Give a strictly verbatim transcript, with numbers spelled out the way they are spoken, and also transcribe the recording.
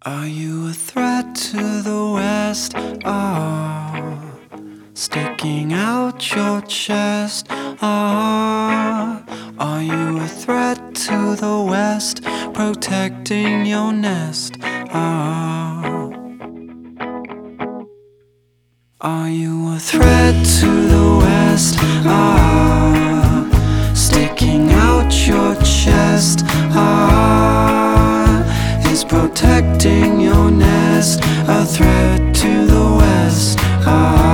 Are you a threat to the West? Ah, sticking out your chest. Ah, are you a threat to the West? Protecting your nest. Ah, are you a threat to the West? Ah, sticking out your chest. Ah, is protecting your nest a threat to the West? Ah.